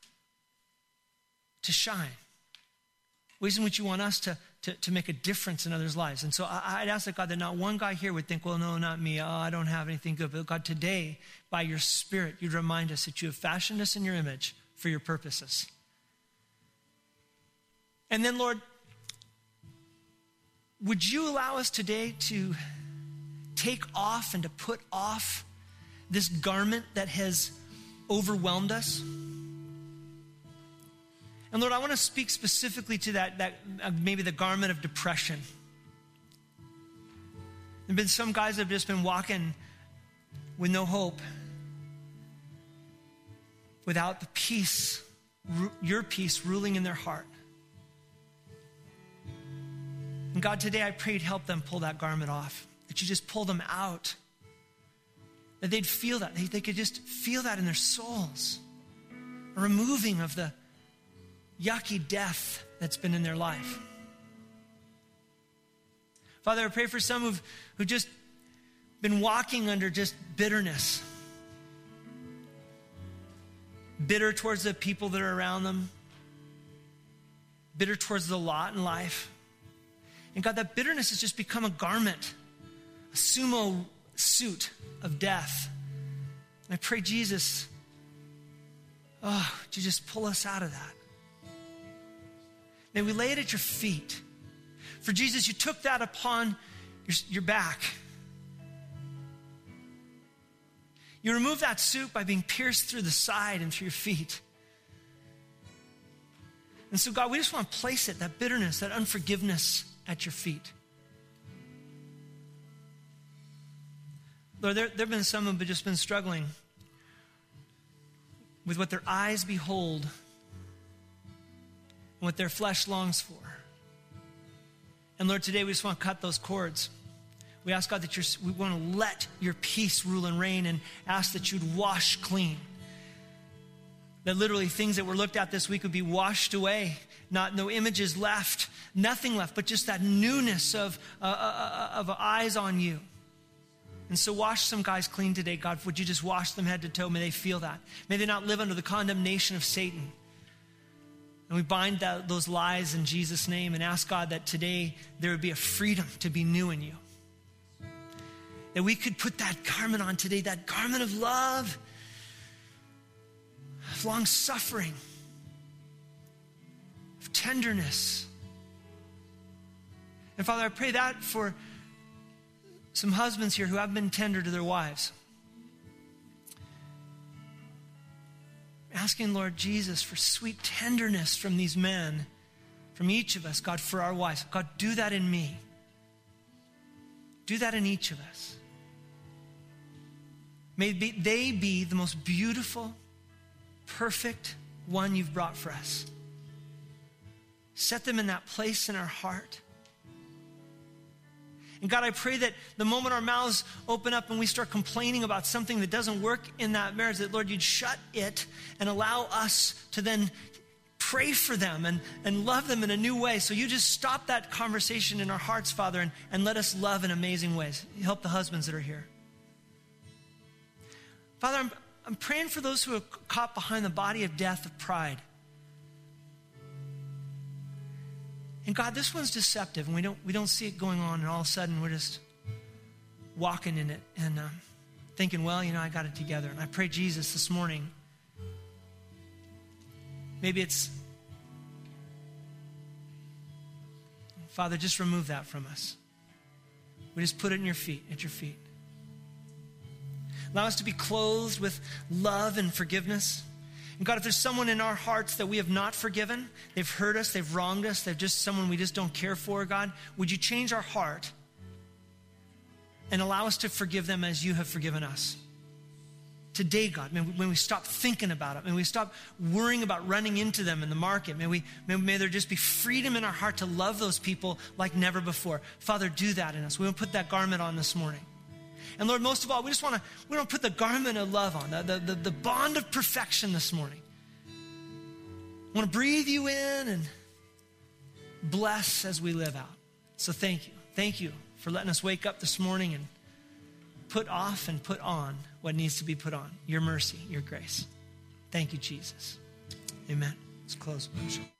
to shine. Ways in which you want us to, to, to make a difference in others' lives. And so I, I'd ask that, God, that not one guy here would think, well, no, not me. Oh, I don't have anything good. But God, today, by your Spirit, you'd remind us that you have fashioned us in your image for your purposes. And then, Lord, would you allow us today to take off and to put off this garment that has overwhelmed us? And Lord, I want to speak specifically to that, that uh, maybe the garment of depression. There have been some guys that have just been walking with no hope, without the peace, ru- your peace ruling in their heart. And God, today I pray you'd help them pull that garment off, that you just pull them out, that they'd feel that, they, they could just feel that in their souls, a removing of the yucky death that's been in their life. Father, I pray for some who've, who've just been walking under just bitterness. Bitter towards the people that are around them. Bitter towards the lot in life. And God, that bitterness has just become a garment, a sumo suit of death. And I pray, Jesus, oh, would you just pull us out of that? May we lay it at your feet. For Jesus, you took that upon your, your back. You removed that suit by being pierced through the side and through your feet. And so, God, we just want to place it, that bitterness, that unforgiveness at your feet. Lord, there, there have been some who have just been struggling with what their eyes behold and what their flesh longs for. And Lord, today we just want to cut those cords. We ask, God, that you're, we want to let your peace rule and reign, and ask that you'd wash clean. That literally things that were looked at this week would be washed away. Not no images left, nothing left, but just that newness of, uh, uh, of eyes on you. And so wash some guys clean today, God. Would you just wash them head to toe? May they feel that. May they not live under the condemnation of Satan. And we bind that, those lies in Jesus' name, and ask, God, that today there would be a freedom to be new in you. That we could put that garment on today, that garment of love, of long-suffering, of tenderness. And Father, I pray that for some husbands here who haven't been tender to their wives. Asking, Lord Jesus, for sweet tenderness from these men, from each of us, God, for our wives. God, do that in me. Do that in each of us. May they be the most beautiful, perfect one you've brought for us. Set them in that place in our heart. And God, I pray that the moment our mouths open up and we start complaining about something that doesn't work in that marriage, that Lord, you'd shut it and allow us to then pray for them and, and love them in a new way. So you just stop that conversation in our hearts, Father, and, and let us love in amazing ways. Help the husbands that are here. Father, I'm, I'm praying for those who are caught behind the body of death of pride. And God, this one's deceptive, and we don't we don't see it going on, and all of a sudden we're just walking in it and um, thinking, well, you know, I got it together. And I pray, Jesus, this morning, maybe it's, Father, just remove that from us. We just put it in your feet, at your feet. Allow us to be clothed with love and forgiveness. And God, if there's someone in our hearts that we have not forgiven, they've hurt us, they've wronged us, they're just someone we just don't care for, God, would you change our heart and allow us to forgive them as you have forgiven us? Today, God, may we, when we stop thinking about it, may we stop worrying about running into them in the market, may we may, may there just be freedom in our heart to love those people like never before. Father, do that in us. We want to put that garment on this morning. And Lord, most of all, we just want to we want to put the garment of love on, the, the, the bond of perfection this morning. I want to breathe you in and bless as we live out. So thank you. Thank you for letting us wake up this morning and put off and put on what needs to be put on. Your mercy, your grace. Thank you, Jesus. Amen. Let's close.